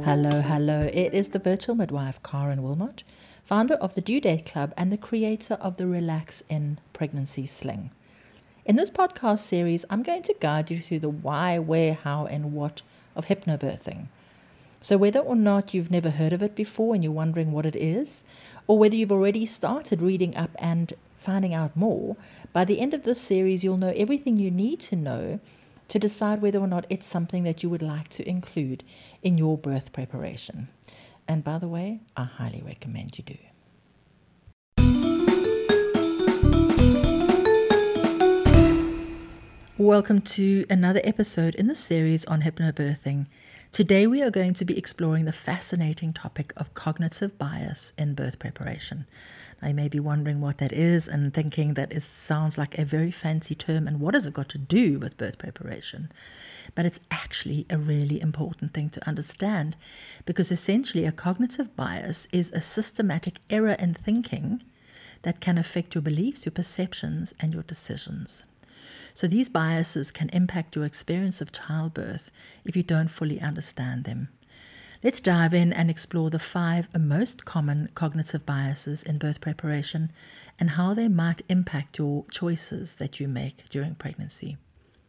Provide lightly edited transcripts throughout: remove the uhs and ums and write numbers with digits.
Hello, hello. It is the virtual midwife, Karen Wilmot, founder of the Due Date Club and the creator of the Relax in Pregnancy Sling. In this podcast series, I'm going to guide you through the why, where, how, and what of hypnobirthing. So whether or not you've never heard of it before and you're wondering what it is, or whether you've already started reading up and finding out more, by the end of this series, you'll know everything you need to know to decide whether or not it's something that you would like to include in your birth preparation. And by the way, I highly recommend you do. Welcome to another episode in the series on hypnobirthing. Today we are going to be exploring the fascinating topic of cognitive bias in birth preparation. Now, you may be wondering what that is and thinking that it sounds like a very fancy term and what has it got to do with birth preparation? But it's actually a really important thing to understand, because essentially a cognitive bias is a systematic error in thinking that can affect your beliefs, your perceptions, and your decisions. So these biases can impact your experience of childbirth if you don't fully understand them. Let's dive in and explore the 5 most common cognitive biases in birth preparation and how they might impact your choices that you make during pregnancy.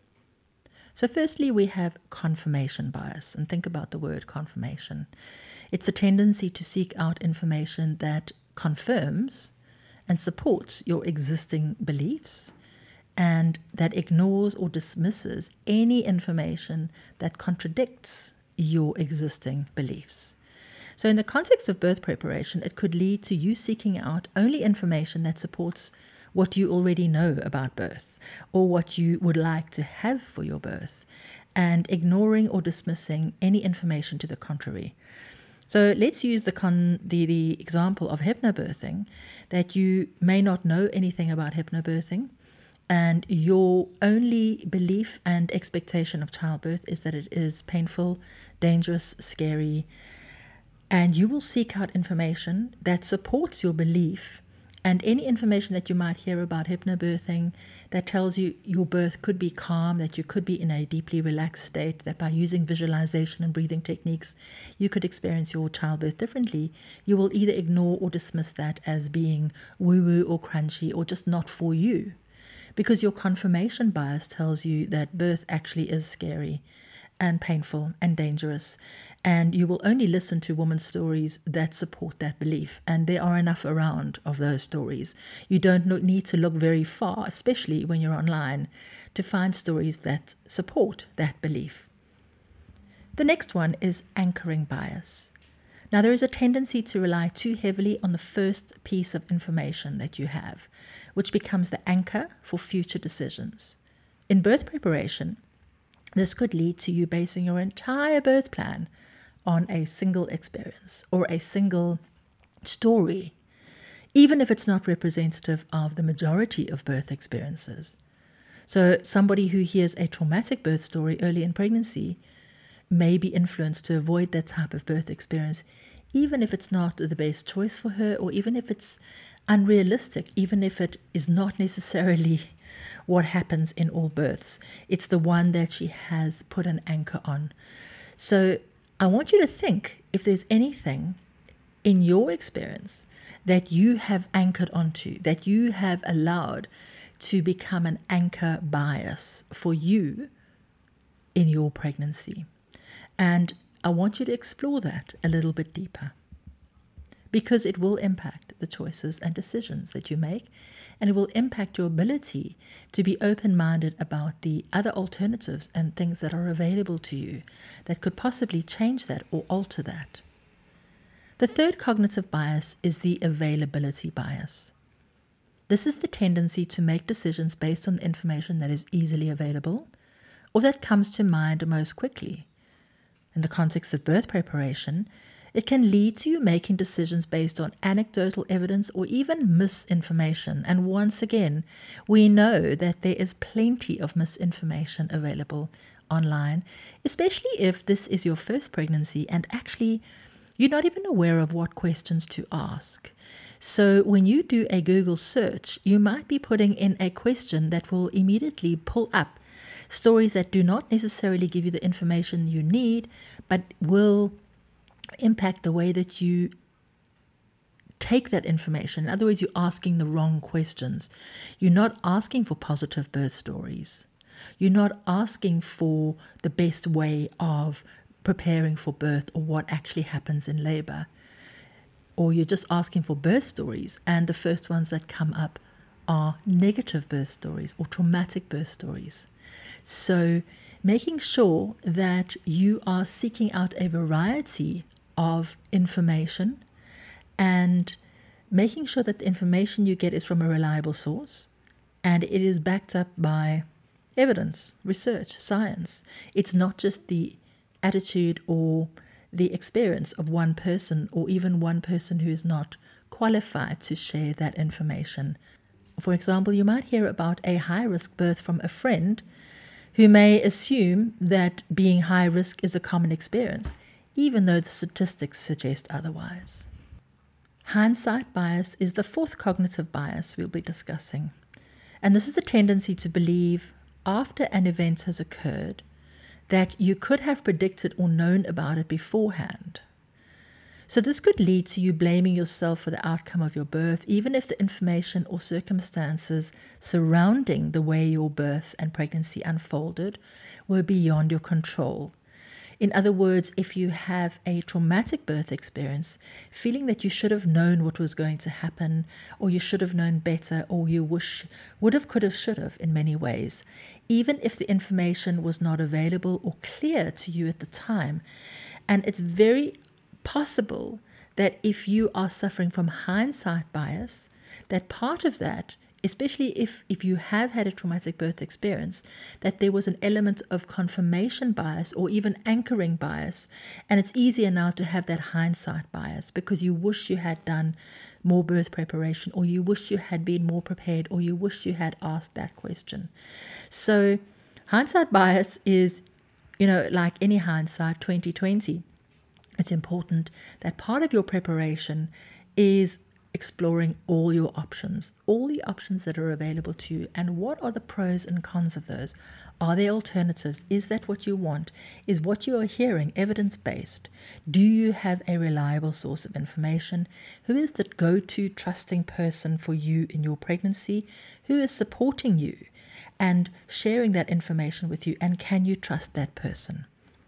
So firstly, we have confirmation bias, and think about the word confirmation. It's a tendency to seek out information that confirms and supports your existing beliefs, and that ignores or dismisses any information that contradicts your existing beliefs. So in the context of birth preparation, it could lead to you seeking out only information that supports what you already know about birth or what you would like to have for your birth, and ignoring or dismissing any information to the contrary. So let's use the example of hypnobirthing, that you may not know anything about hypnobirthing, and your only belief and expectation of childbirth is that it is painful, dangerous, scary, and you will seek out information that supports your belief, and any information that you might hear about hypnobirthing that tells you your birth could be calm, that you could be in a deeply relaxed state, that by using visualization and breathing techniques you could experience your childbirth differently, you will either ignore or dismiss that as being woo-woo or crunchy or just not for you. Because your confirmation bias tells you that birth actually is scary and painful and dangerous, and you will only listen to women's stories that support that belief, and there are enough around of those stories. You don't need to look very far, especially when you're online, to find stories that support that belief. The next one is anchoring bias. Now, there is a tendency to rely too heavily on the first piece of information that you have, which becomes the anchor for future decisions. In birth preparation, this could lead to you basing your entire birth plan on a single experience or a single story, even if it's not representative of the majority of birth experiences. So somebody who hears a traumatic birth story early in pregnancy may be influenced to avoid that type of birth experience, even if it's not the best choice for her, or even if it's unrealistic, even if it is not necessarily what happens in all births. It's the one that she has put an anchor on. So I want you to think if there's anything in your experience that you have anchored onto, that you have allowed to become an anchor bias for you in your pregnancy. And I want you to explore that a little bit deeper, because it will impact the choices and decisions that you make, and it will impact your ability to be open-minded about the other alternatives and things that are available to you that could possibly change that or alter that. The third cognitive bias is the availability bias. This is the tendency to make decisions based on the information that is easily available or that comes to mind most quickly. In the context of birth preparation, it can lead to you making decisions based on anecdotal evidence or even misinformation. And once again, we know that there is plenty of misinformation available online, especially if this is your first pregnancy and actually you're not even aware of what questions to ask. So when you do a Google search, you might be putting in a question that will immediately pull up stories that do not necessarily give you the information you need, but will impact the way that you take that information. In other words, you're asking the wrong questions. You're not asking for positive birth stories. You're not asking for the best way of preparing for birth or what actually happens in labor. Or you're just asking for birth stories, and the first ones that come up are negative birth stories or traumatic birth stories. So making sure that you are seeking out a variety of information and making sure that the information you get is from a reliable source and it is backed up by evidence, research, science. It's not just the attitude or the experience of one person, or even one person who is not qualified to share that information. For example, you might hear about a high-risk birth from a friend who may assume that being high risk is a common experience, even though the statistics suggest otherwise. Hindsight bias is the fourth cognitive bias we'll be discussing. And this is the tendency to believe after an event has occurred that you could have predicted or known about it beforehand. So this could lead to you blaming yourself for the outcome of your birth, even if the information or circumstances surrounding the way your birth and pregnancy unfolded were beyond your control. In other words, if you have a traumatic birth experience, feeling that you should have known what was going to happen, or you should have known better, or you would have, could have, should have in many ways, even if the information was not available or clear to you at the time. And it's very possible that if you are suffering from hindsight bias, that part of that, especially if you have had a traumatic birth experience, that there was an element of confirmation bias or even anchoring bias. And it's easier now to have that hindsight bias because you wish you had done more birth preparation, or you wish you had been more prepared, or you wish you had asked that question. So hindsight bias is, like any hindsight 2020. It's important that part of your preparation is exploring all your options, all the options that are available to you, and what are the pros and cons of those? Are there alternatives? Is that what you want? Is what you are hearing evidence-based? Do you have a reliable source of information? Who is the go-to trusting person for you in your pregnancy? Who is supporting you and sharing that information with you? And can you trust that person?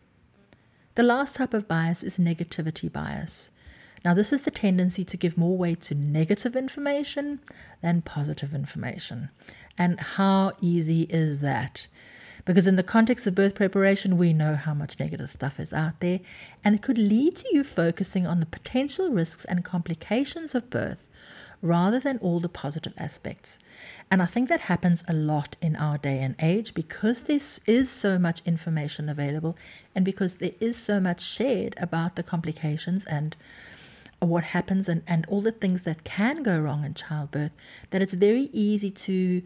The last type of bias is negativity bias. Now, this is the tendency to give more weight to negative information than positive information. And how easy is that? Because in the context of birth preparation, we know how much negative stuff is out there, and it could lead to you focusing on the potential risks and complications of birth rather than all the positive aspects. And I think that happens a lot in our day and age because there is so much information available and because there is so much shared about the complications and what happens and all the things that can go wrong in childbirth, that it's very easy to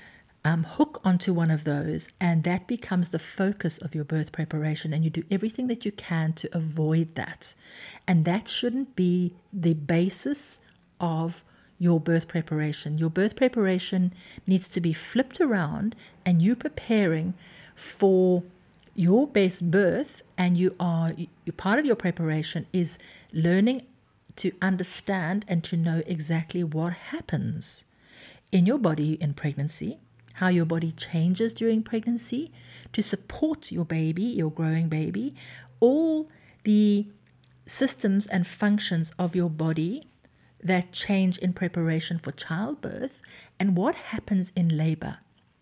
hook onto one of those, and that becomes the focus of your birth preparation, and you do everything that you can to avoid that. And that shouldn't be the basis of your birth preparation. Your birth preparation needs to be flipped around, and you're preparing for your best birth, and part of your preparation is learning to understand and to know exactly what happens in your body in pregnancy, how your body changes during pregnancy to support your baby, your growing baby, all the systems and functions of your body that change in preparation for childbirth, and what happens in labor.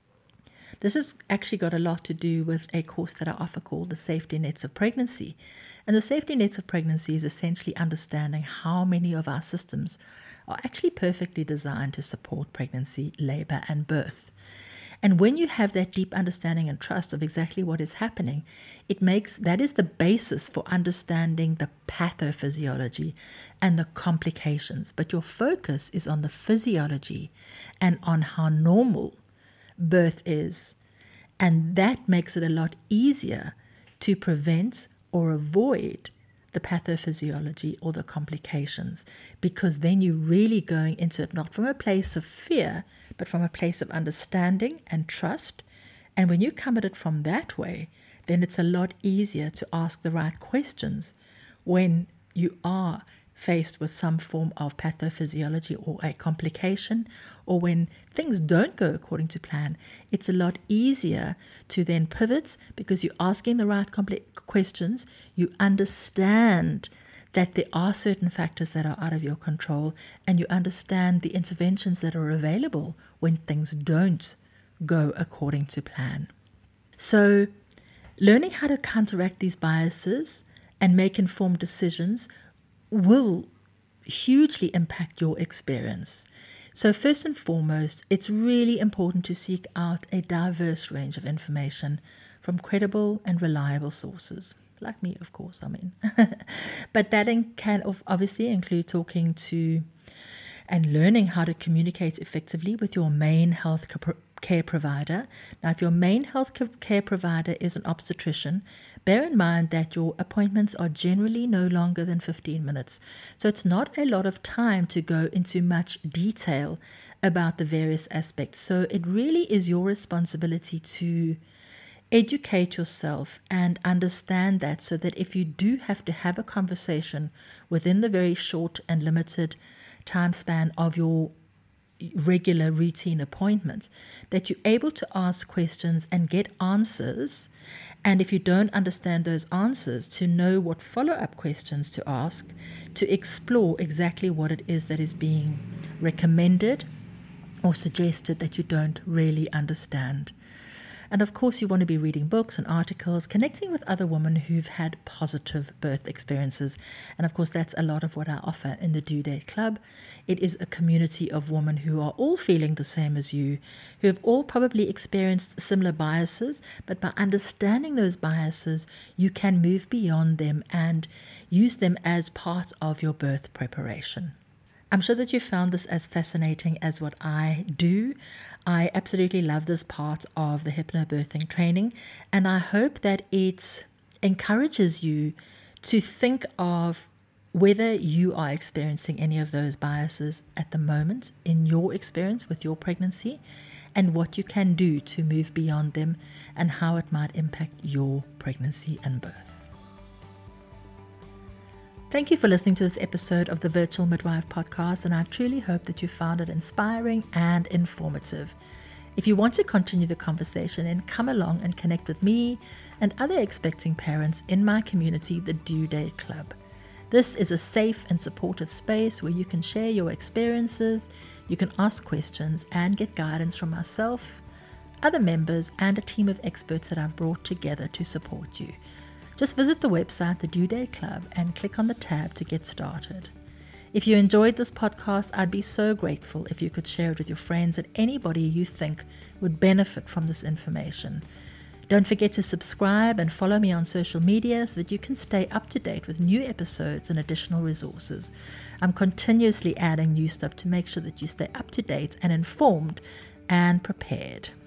This has actually got a lot to do with a course that I offer called the Safety Nets of Pregnancy. And the Safety Nets of Pregnancy is essentially understanding how many of our systems are actually perfectly designed to support pregnancy, labor, and birth. And when you have that deep understanding and trust of exactly what is happening, that is the basis for understanding the pathophysiology and the complications. But your focus is on the physiology and on how normal birth is. And that makes it a lot easier to prevent or avoid the pathophysiology or the complications, because then you're really going into it not from a place of fear, but from a place of understanding and trust. And when you come at it from that way, then it's a lot easier to ask the right questions when you are faced with some form of pathophysiology or a complication, or when things don't go according to plan, it's a lot easier to then pivot because you're asking the right questions. You understand that there are certain factors that are out of your control, and you understand the interventions that are available when things don't go according to plan. So, learning how to counteract these biases and make informed decisions will hugely impact your experience. So first and foremost, it's really important to seek out a diverse range of information from credible and reliable sources. Like me, of course, But that can obviously include talking to and learning how to communicate effectively with your main health care provider. Now, if your main health care provider is an obstetrician, bear in mind that your appointments are generally no longer than 15 minutes. So it's not a lot of time to go into much detail about the various aspects. So it really is your responsibility to educate yourself and understand that, so that if you do have to have a conversation within the very short and limited time span of your regular routine appointments, that you're able to ask questions and get answers. And if you don't understand those answers, to know what follow-up questions to ask, to explore exactly what it is that is being recommended or suggested that you don't really understand. And of course, you want to be reading books and articles, connecting with other women who've had positive birth experiences. And of course, that's a lot of what I offer in the Due Date Club. It is a community of women who are all feeling the same as you, who have all probably experienced similar biases, but by understanding those biases, you can move beyond them and use them as part of your birth preparation. I'm sure that you found this as fascinating as what I do. I absolutely love this part of the hypnobirthing training, and I hope that it encourages you to think of whether you are experiencing any of those biases at the moment in your experience with your pregnancy, and what you can do to move beyond them and how it might impact your pregnancy and birth. Thank you for listening to this episode of the Virtual Midwife Podcast, and I truly hope that you found it inspiring and informative. If you want to continue the conversation, then come along and connect with me and other expecting parents in my community, the Due Date Club. This is a safe and supportive space where you can share your experiences, you can ask questions, and get guidance from myself, other members, and a team of experts that I've brought together to support you. Just visit the website, the Due Date Club, and click on the tab to get started. If you enjoyed this podcast, I'd be so grateful if you could share it with your friends and anybody you think would benefit from this information. Don't forget to subscribe and follow me on social media so that you can stay up to date with new episodes and additional resources. I'm continuously adding new stuff to make sure that you stay up to date and informed and prepared.